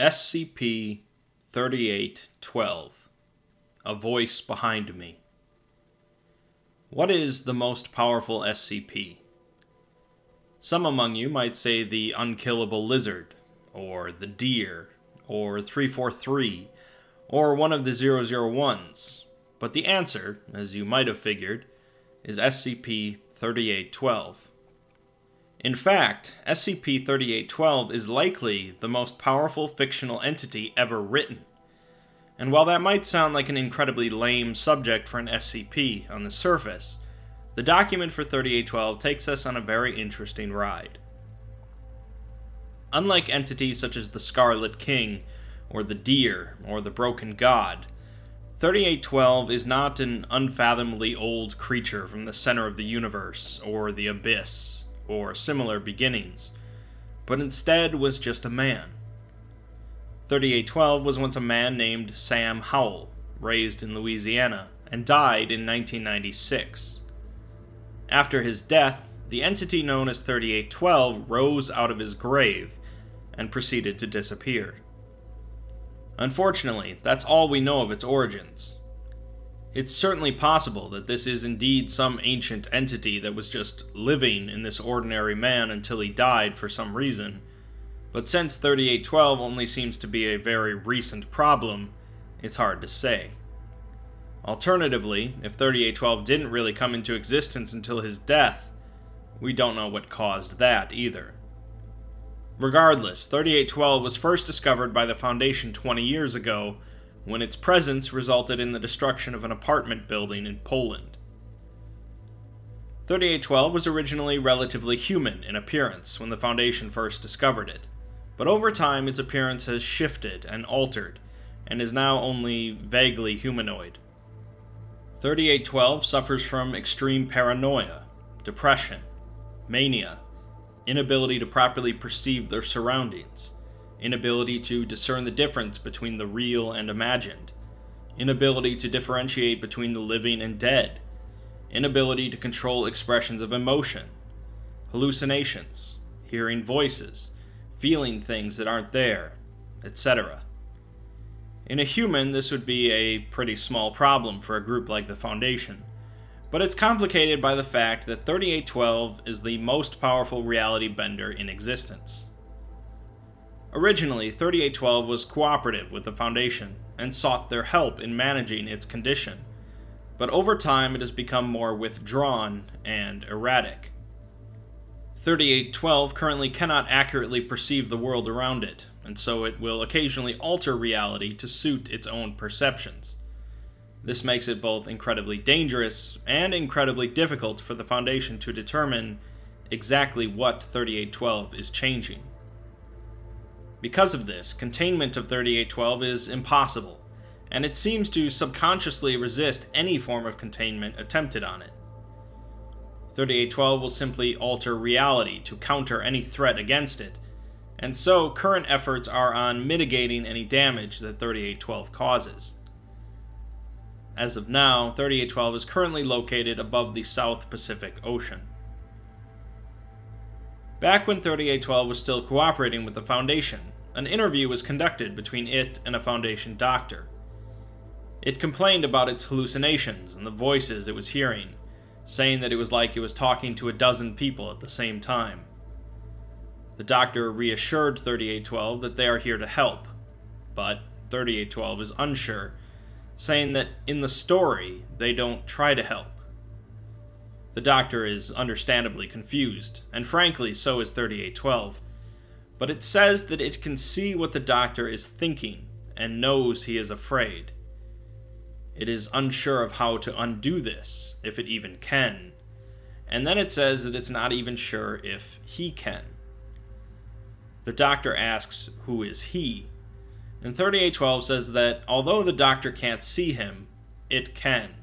SCP-3812. A Voice Behind Me. What is the most powerful SCP? Some among you might say the unkillable lizard, or the deer, or 343, or one of the 001s, but the answer, as you might have figured, is SCP-3812. In fact, SCP-3812 is likely the most powerful fictional entity ever written. And while that might sound like an incredibly lame subject for an SCP on the surface, the document for 3812 takes us on a very interesting ride. Unlike entities such as the Scarlet King, or the Deer, or the Broken God, 3812 is not an unfathomably old creature from the center of the universe, or the abyss, or similar beginnings, but instead was just a man. 3812 was once a man named Sam Howell, raised in Louisiana, and died in 1996. After his death, the entity known as 3812 rose out of his grave and proceeded to disappear. Unfortunately, that's all we know of its origins. It's certainly possible that this is indeed some ancient entity that was just living in this ordinary man until he died for some reason, but since 3812 only seems to be a very recent problem, it's hard to say. Alternatively, if 3812 didn't really come into existence until his death, we don't know what caused that either. Regardless, 3812 was first discovered by the Foundation 20 years ago, when its presence resulted in the destruction of an apartment building in Poland. 3812 was originally relatively human in appearance when the Foundation first discovered it, but over time its appearance has shifted and altered, and is now only vaguely humanoid. 3812 suffers from extreme paranoia, depression, mania, inability to properly perceive their surroundings, inability to discern the difference between the real and imagined, inability to differentiate between the living and dead, inability to control expressions of emotion, hallucinations, hearing voices, feeling things that aren't there, etc. In a human, this would be a pretty small problem for a group like the Foundation, but it's complicated by the fact that 3812 is the most powerful reality bender in existence. Originally, 3812 was cooperative with the Foundation and sought their help in managing its condition, but over time it has become more withdrawn and erratic. 3812 currently cannot accurately perceive the world around it, and so it will occasionally alter reality to suit its own perceptions. This makes it both incredibly dangerous and incredibly difficult for the Foundation to determine exactly what 3812 is changing. Because of this, containment of 3812 is impossible, and it seems to subconsciously resist any form of containment attempted on it. 3812 will simply alter reality to counter any threat against it, and so current efforts are on mitigating any damage that 3812 causes. As of now, 3812 is currently located above the South Pacific Ocean. Back when 3812 was still cooperating with the Foundation, an interview was conducted between it and a Foundation doctor. It complained about its hallucinations and the voices it was hearing, saying that it was like it was talking to a dozen people at the same time. The doctor reassured 3812 that they are here to help, but 3812 is unsure, saying that in the story, they don't try to help. The doctor is understandably confused, and frankly, so is 3812, but it says that it can see what the doctor is thinking, and knows he is afraid. It is unsure of how to undo this, if it even can, and then it says that it's not even sure if he can. The doctor asks, who is he? And 3812 says that although the doctor can't see him, it can.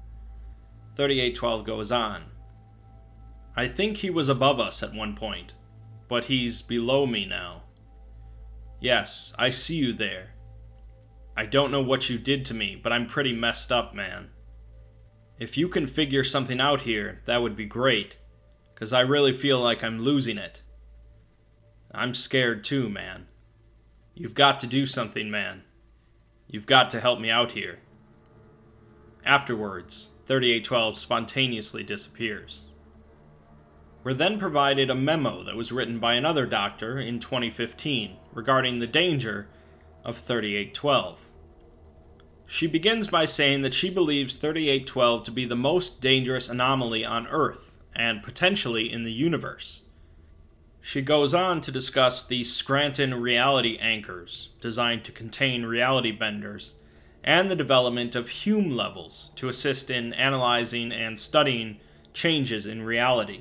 3812 goes on. I think he was above us at one point, but he's below me now. Yes, I see you there. I don't know what you did to me, but I'm pretty messed up, man. If you can figure something out here, that would be great, 'cause I really feel like I'm losing it. I'm scared too, man. You've got to do something, man. You've got to help me out here. Afterwards, 3812 spontaneously disappears. We're then provided a memo that was written by another doctor in 2015 regarding the danger of 3812. She begins by saying that she believes 3812 to be the most dangerous anomaly on Earth, and potentially in the universe. She goes on to discuss the Scranton reality anchors, designed to contain reality benders, and the development of Hume levels to assist in analyzing and studying changes in reality.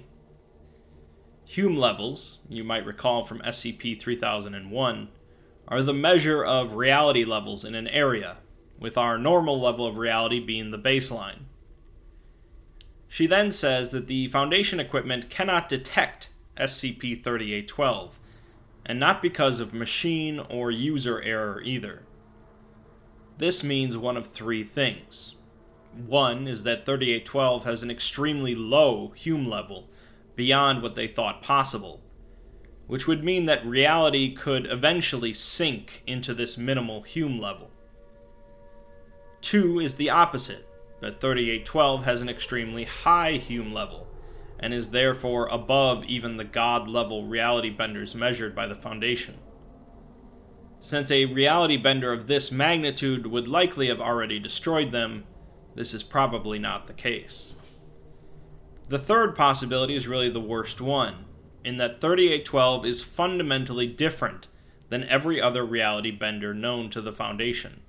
Hume levels, you might recall from SCP-3001, are the measure of reality levels in an area, with our normal level of reality being the baseline. She then says that the Foundation equipment cannot detect SCP-3812, and not because of machine or user error either. This means one of three things. One is that 3812 has an extremely low Hume level, beyond what they thought possible, which would mean that reality could eventually sink into this minimal Hume level. Two is the opposite, that 3812 has an extremely high Hume level, and is therefore above even the God-level reality benders measured by the Foundation. Since a reality bender of this magnitude would likely have already destroyed them, this is probably not the case. The third possibility is really the worst one, in that 3812 is fundamentally different than every other reality bender known to the Foundation.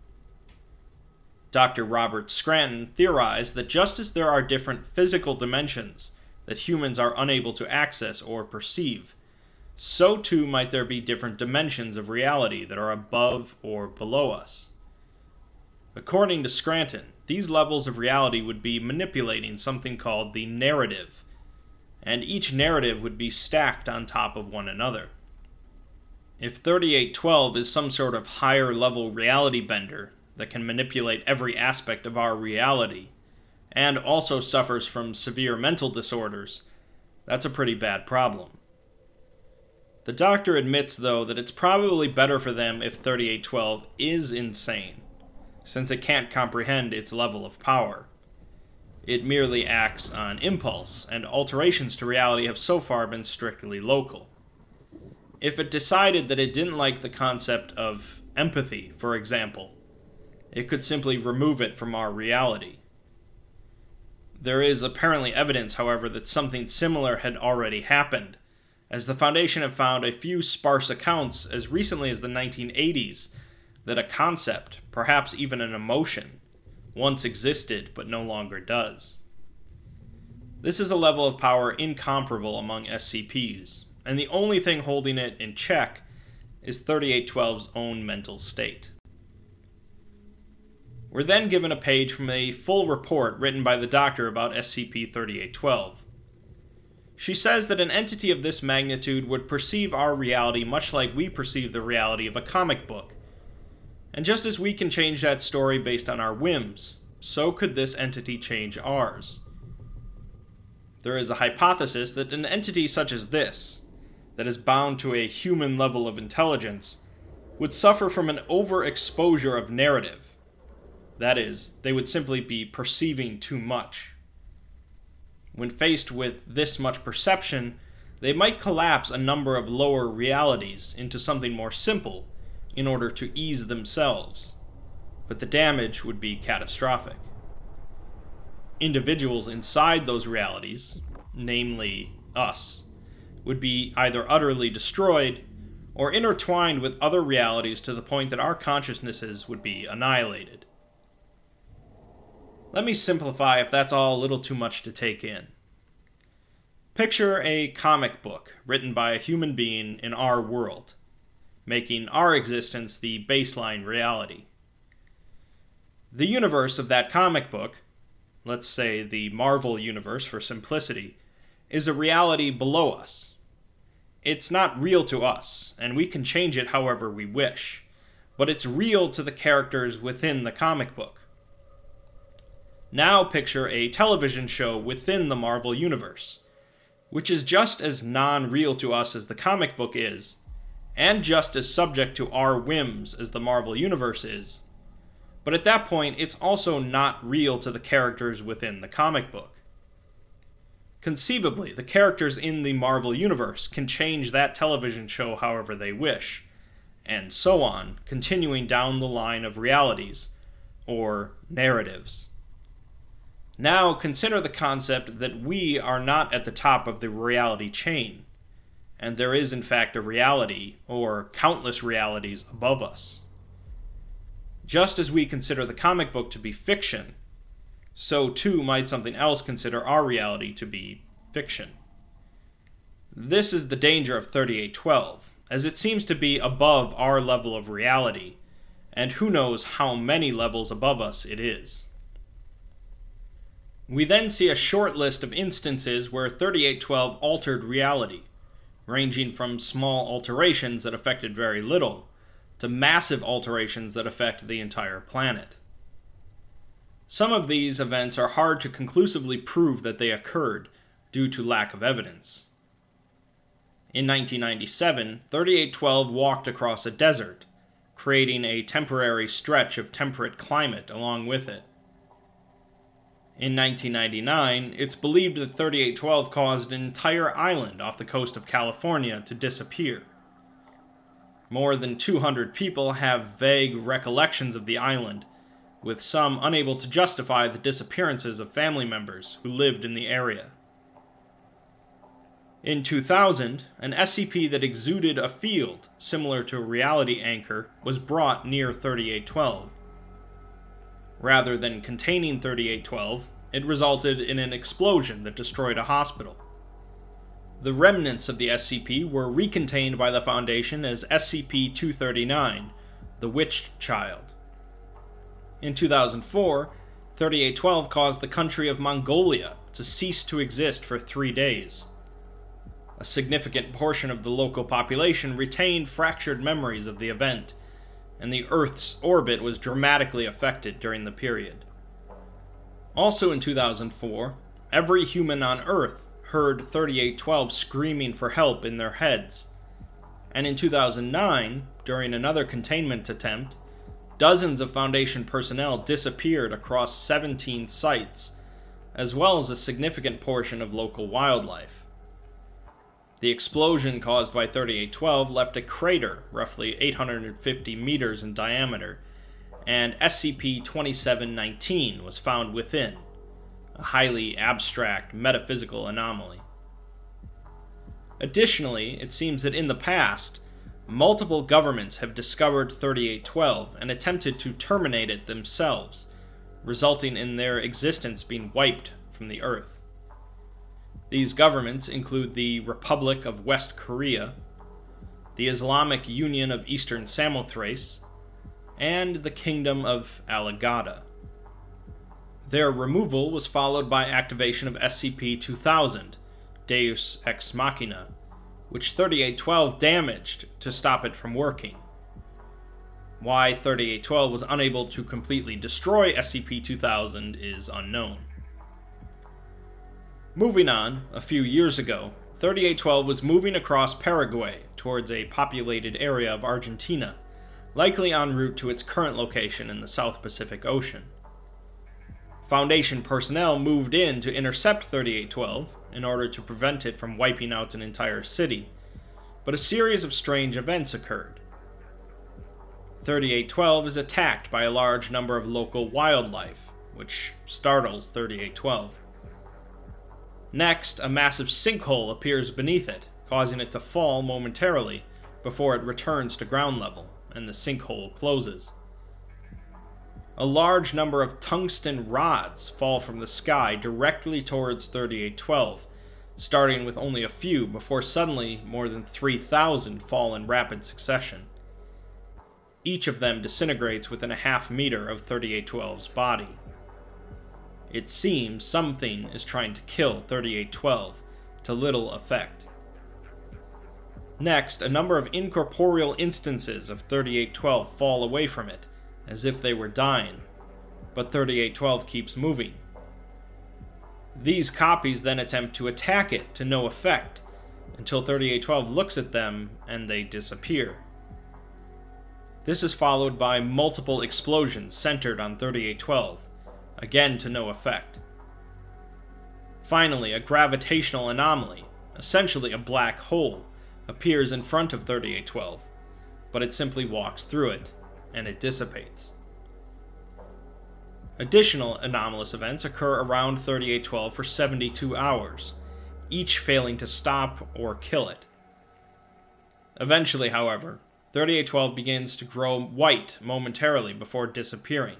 Dr. Robert Scranton theorized that just as there are different physical dimensions that humans are unable to access or perceive, so too might there be different dimensions of reality that are above or below us. According to Scranton, these levels of reality would be manipulating something called the narrative, and each narrative would be stacked on top of one another. If 3812 is some sort of higher level reality bender that can manipulate every aspect of our reality, and also suffers from severe mental disorders, that's a pretty bad problem. The doctor admits, though, that it's probably better for them if 3812 is insane, since it can't comprehend its level of power. It merely acts on impulse, and alterations to reality have so far been strictly local. If it decided that it didn't like the concept of empathy, for example, it could simply remove it from our reality. There is apparently evidence, however, that something similar had already happened, as the Foundation have found a few sparse accounts as recently as the 1980s that a concept, perhaps even an emotion, once existed but no longer does. This is a level of power incomparable among SCPs, and the only thing holding it in check is 3812's own mental state. We're then given a page from a full report written by the doctor about SCP-3812. She says that an entity of this magnitude would perceive our reality much like we perceive the reality of a comic book. And just as we can change that story based on our whims, so could this entity change ours. There is a hypothesis that an entity such as this, that is bound to a human level of intelligence, would suffer from an overexposure of narrative. That is, they would simply be perceiving too much. When faced with this much perception, they might collapse a number of lower realities into something more simple in order to ease themselves, but the damage would be catastrophic. Individuals inside those realities, namely us, would be either utterly destroyed or intertwined with other realities to the point that our consciousnesses would be annihilated. Let me simplify if that's all a little too much to take in. Picture a comic book written by a human being in our world, making our existence the baseline reality. The universe of that comic book, let's say the Marvel universe for simplicity, is a reality below us. It's not real to us, and we can change it however we wish, but it's real to the characters within the comic book. Now picture a television show within the Marvel universe, which is just as non-real to us as the comic book is, and just as subject to our whims as the Marvel Universe is, but at that point it's also not real to the characters within the comic book. Conceivably, the characters in the Marvel Universe can change that television show however they wish, and so on, continuing down the line of realities, or narratives. Now consider the concept that we are not at the top of the reality chain, and there is in fact a reality, or countless realities, above us. Just as we consider the comic book to be fiction, so too might something else consider our reality to be fiction. This is the danger of 3812, as it seems to be above our level of reality, and who knows how many levels above us it is. We then see a short list of instances where 3812 altered reality, ranging from small alterations that affected very little, to massive alterations that affect the entire planet. Some of these events are hard to conclusively prove that they occurred, due to lack of evidence. In 1997, 3812 walked across a desert, creating a temporary stretch of temperate climate along with it. In 1999, it's believed that 3812 caused an entire island off the coast of California to disappear. More than 200 people have vague recollections of the island, with some unable to justify the disappearances of family members who lived in the area. In 2000, an SCP that exuded a field similar to a reality anchor was brought near 3812. Rather than containing 3812, it resulted in an explosion that destroyed a hospital. The remnants of the SCP were recontained by the Foundation as SCP-239, the Witch Child. In 2004, 3812 caused the country of Mongolia to cease to exist for 3 days. A significant portion of the local population retained fractured memories of the event, and the Earth's orbit was dramatically affected during the period. Also in 2004, every human on Earth heard 3812 screaming for help in their heads, and in 2009, during another containment attempt, dozens of Foundation personnel disappeared across 17 sites, as well as a significant portion of local wildlife. The explosion caused by 3812 left a crater roughly 850 meters in diameter, and SCP-2719 was found within, a highly abstract metaphysical anomaly. Additionally, it seems that in the past, multiple governments have discovered 3812 and attempted to terminate it themselves, resulting in their existence being wiped from the Earth. These governments include the Republic of West Korea, the Islamic Union of Eastern Samothrace, and the Kingdom of Alagada. Their removal was followed by activation of SCP-2000, Deus Ex Machina, which 3812 damaged to stop it from working. Why 3812 was unable to completely destroy SCP-2000 is unknown. Moving on, a few years ago, 3812 was moving across Paraguay towards a populated area of Argentina, likely en route to its current location in the South Pacific Ocean. Foundation personnel moved in to intercept 3812 in order to prevent it from wiping out an entire city, but a series of strange events occurred. 3812 is attacked by a large number of local wildlife, which startles 3812. Next, a massive sinkhole appears beneath it, causing it to fall momentarily before it returns to ground level, and the sinkhole closes. A large number of tungsten rods fall from the sky directly towards 3812, starting with only a few before suddenly more than 3,000 fall in rapid succession. Each of them disintegrates within a half meter of 3812's body. It seems something is trying to kill 3812, to little effect. Next, a number of incorporeal instances of 3812 fall away from it, as if they were dying, but 3812 keeps moving. These copies then attempt to attack it to no effect, until 3812 looks at them and they disappear. This is followed by multiple explosions centered on 3812, again to no effect. Finally, a gravitational anomaly, essentially a black hole, appears in front of 3812, but it simply walks through it, and it dissipates. Additional anomalous events occur around 3812 for 72 hours, each failing to stop or kill it. Eventually, however, 3812 begins to grow white momentarily before disappearing.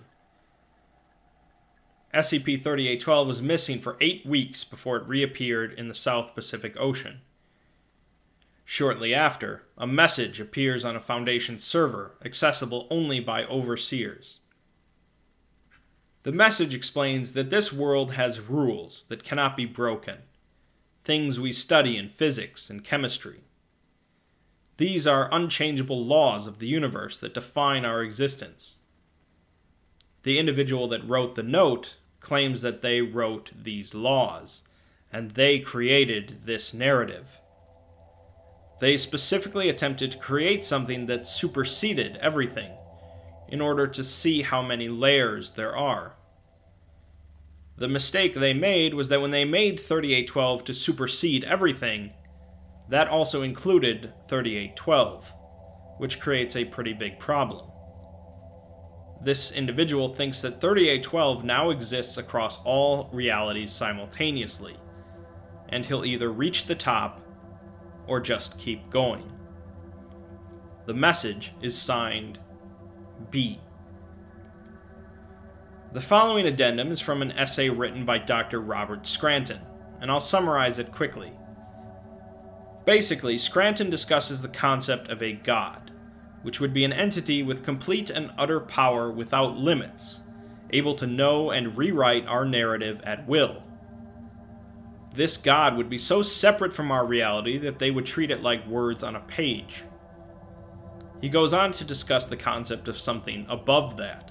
SCP-3812 was missing for 8 weeks before it reappeared in the South Pacific Ocean. Shortly after, a message appears on a Foundation server, accessible only by overseers. The message explains that this world has rules that cannot be broken, things we study in physics and chemistry. These are unchangeable laws of the universe that define our existence. The individual that wrote the note claims that they wrote these laws, and they created this narrative. They specifically attempted to create something that superseded everything, in order to see how many layers there are. The mistake they made was that when they made 3812 to supersede everything, that also included 3812, which creates a pretty big problem. This individual thinks that 3812 now exists across all realities simultaneously, and he'll either reach the top or just keep going. The message is signed B. The following addendum is from an essay written by Dr. Robert Scranton, and I'll summarize it quickly. Basically, Scranton discusses the concept of a god, which would be an entity with complete and utter power without limits, able to know and rewrite our narrative at will. This god would be so separate from our reality that they would treat it like words on a page. He goes on to discuss the concept of something above that,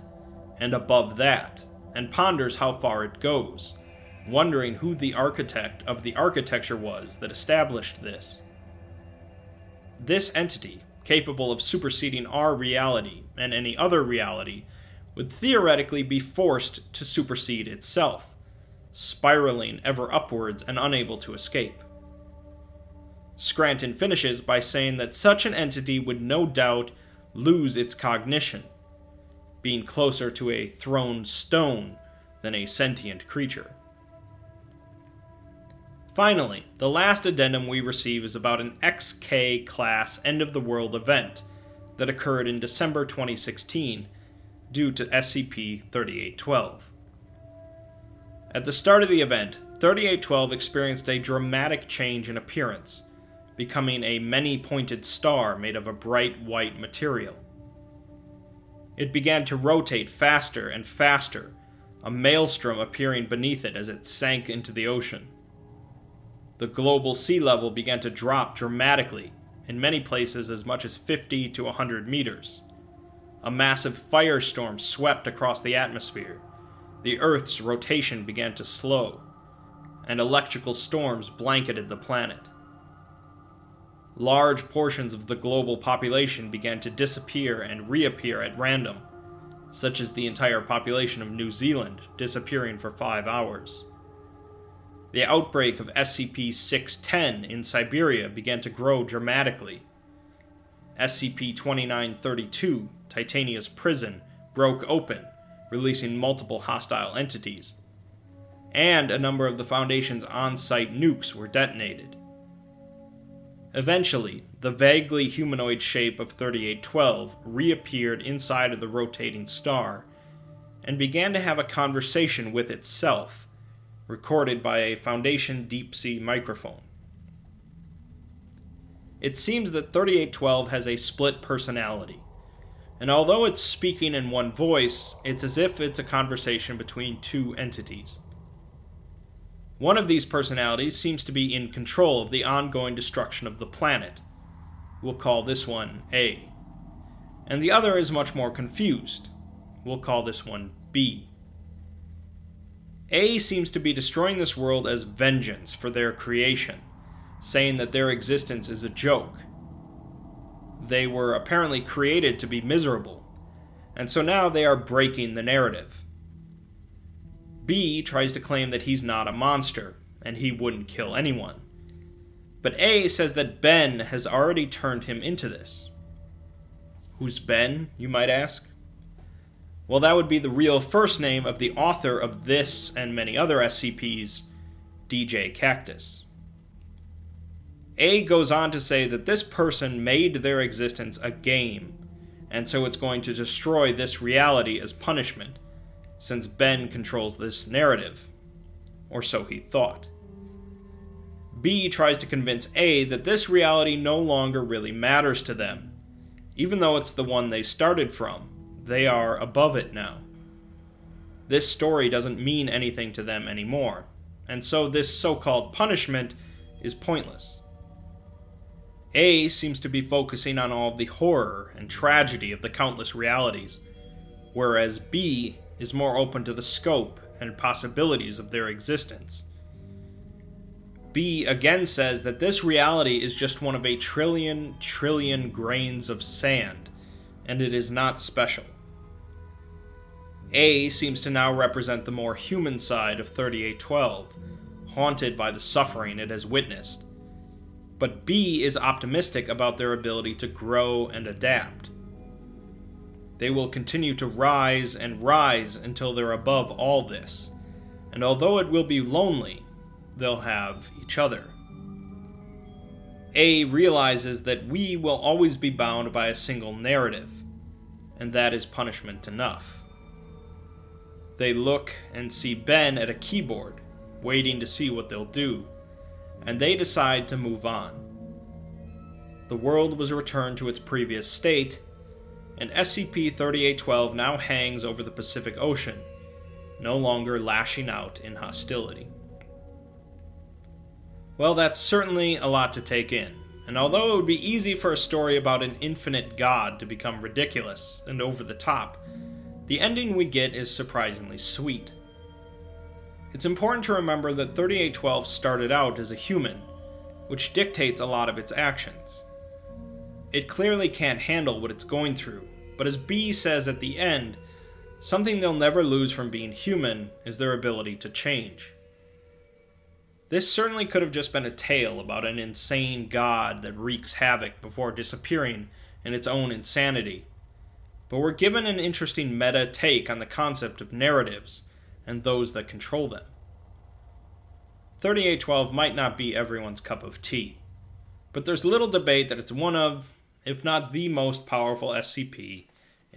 and ponders how far it goes, wondering who the architect of the architecture was that established this. This entity, capable of superseding our reality and any other reality, would theoretically be forced to supersede itself, spiraling ever upwards and unable to escape. Scranton finishes by saying that such an entity would no doubt lose its cognition, being closer to a thrown stone than a sentient creature. Finally, the last addendum we receive is about an XK-class end-of-the-world event that occurred in December 2016 due to SCP-3812. At the start of the event, 3812 experienced a dramatic change in appearance, becoming a many-pointed star made of a bright white material. It began to rotate faster and faster, a maelstrom appearing beneath it as it sank into the ocean. The global sea level began to drop dramatically, in many places as much as 50 to 100 meters. A massive firestorm swept across the atmosphere. The Earth's rotation began to slow, and electrical storms blanketed the planet. Large portions of the global population began to disappear and reappear at random, such as the entire population of New Zealand disappearing for 5 hours. The outbreak of SCP-610 in Siberia began to grow dramatically. SCP-2932, Titania's prison, broke open, releasing multiple hostile entities. And a number of the Foundation's on-site nukes were detonated. Eventually, the vaguely humanoid shape of 3812 reappeared inside of the rotating star, and began to have a conversation with itself, recorded by a Foundation deep-sea microphone. It seems that 3812 has a split personality, and although it's speaking in one voice, it's as if it's a conversation between two entities. One of these personalities seems to be in control of the ongoing destruction of the planet. We'll call this one A. And the other is much more confused. We'll call this one B. A seems to be destroying this world as vengeance for their creation, saying that their existence is a joke. They were apparently created to be miserable, and so now they are breaking the narrative. B tries to claim that he's not a monster, and he wouldn't kill anyone. But A says that Ben has already turned him into this. Who's Ben, you might ask? Well, that would be the real first name of the author of this and many other SCPs, DJ Cactus. A goes on to say that this person made their existence a game, and so it's going to destroy this reality as punishment, since Ben controls this narrative. Or so he thought. B tries to convince A that this reality no longer really matters to them. Even though it's the one they started from, they are above it now. This story doesn't mean anything to them anymore, and so this so-called punishment is pointless. A seems to be focusing on all the horror and tragedy of the countless realities, whereas B is more open to the scope and possibilities of their existence. B again says that this reality is just one of a trillion grains of sand, and it is not special. A seems to now represent the more human side of 3812, haunted by the suffering it has witnessed. But B is optimistic about their ability to grow and adapt. They will continue to rise and rise until they're above all this, and although it will be lonely, they'll have each other. A realizes that we will always be bound by a single narrative, and that is punishment enough. They look and see Ben at a keyboard, waiting to see what they'll do, and they decide to move on. The world was returned to its previous state, and SCP-3812 now hangs over the Pacific Ocean, no longer lashing out in hostility. Well, that's certainly a lot to take in, and although it would be easy for a story about an infinite god to become ridiculous and over the top, the ending we get is surprisingly sweet. It's important to remember that 3812 started out as a human, which dictates a lot of its actions. It clearly can't handle what it's going through, but as B says at the end, something they'll never lose from being human is their ability to change. This certainly could have just been a tale about an insane god that wreaks havoc before disappearing in its own insanity, but we're given an interesting meta take on the concept of narratives and those that control them. 3812 might not be everyone's cup of tea, but there's little debate that it's one of, if not the most powerful SCP